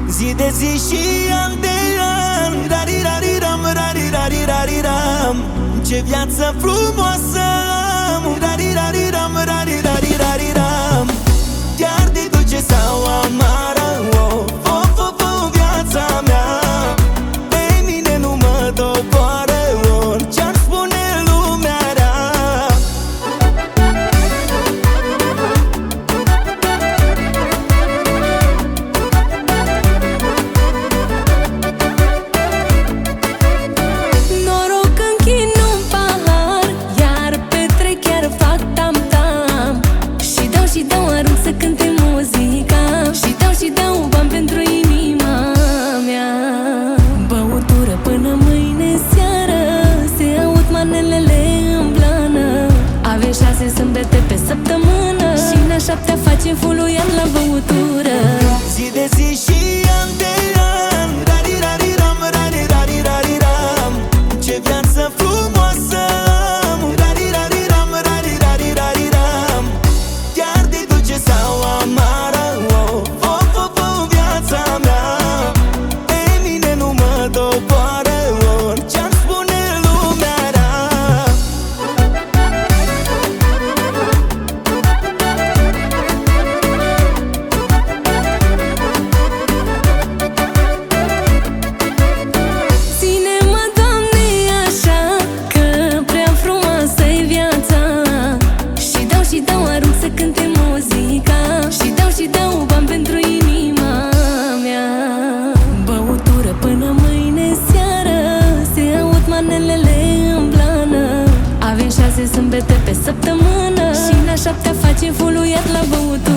Zi de zi și an de an, rari-rari-ram, rari-rari-rari-ram. Ce viață frumoasă am, rari-rari-ram, rari-rari-rari-ram. Chiar de dulce sau amară, oh, oh, oh, oh, viața mea. Pe mine nu mă doboară orice-ar spune lumea rea. Noroc închin un pahar, iar petrec, chiar fac tam-tam. Și dau, arunc să cânte muzica. Și dau bani pentru inima mea. Băutură până mâine seară, se aud manelele în blană. Avem 6 sâmbete pe săptămână și în a 7-a facem fuluiat la băutură. Zi de zi și an de an, rari-rari-ram, rari-rari-rari-ram. Ce viață frumoasă am, rari-rari-ram, rari-rari-rari-ram. Chiar de dulce sau amară, oh, oh, oh, oh, viața mea. Pe mine nu mă doboară orice-ar spune lumea rea. Ține-mă, Doamne, așa, că prea frumoasă-i viața. Și dau, arunc să cânte muzica. Și dau bani pentru inima mea. Băutură până mâine seară, se aud manelele în blană. Avem 6 sâmbete pe săptămână și în a 7-a facem fuluiat la băutură.